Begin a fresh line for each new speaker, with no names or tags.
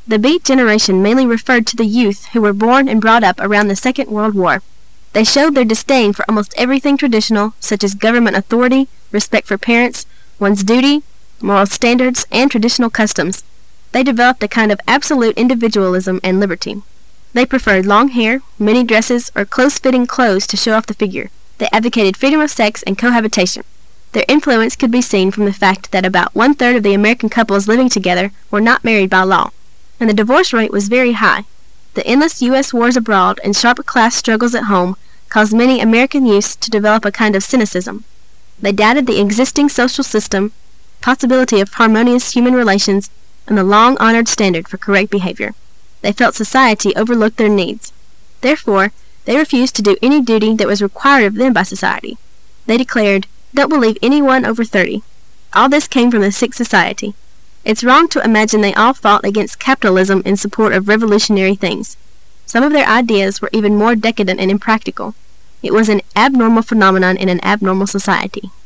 The Beat generation mainly referred to the youth who were born and brought up around the Second World War. They showed their disdain for almost everything traditional, such as government authority, respect for parents, one's duty, moral standards, and traditional customs. They developed a kind of absolute individualism and liberty. They preferred long hair, mini dresses, or close-fitting clothes to show off the figure. They advocated freedom of sex and cohabitation. Their influence could be seen from the fact that about one-third of the American couples living together were not married by law, and the divorce rate was very high. The endless U.S. wars abroad and sharp class struggles at home caused many American youths to develop a kind of cynicism. They doubted the existing social system, possibility of harmonious human relations, and the long-honored standard for correct behavior. They felt society overlooked their needs. Therefore, they refused to do any duty that was required of them by society. They declared, "Don't believe anyone over 30. All this came from the sick society. It's wrong to imagine they all fought against capitalism in support of revolutionary things. Some of their ideas were even more decadent and impractical. It was an abnormal phenomenon in an abnormal society."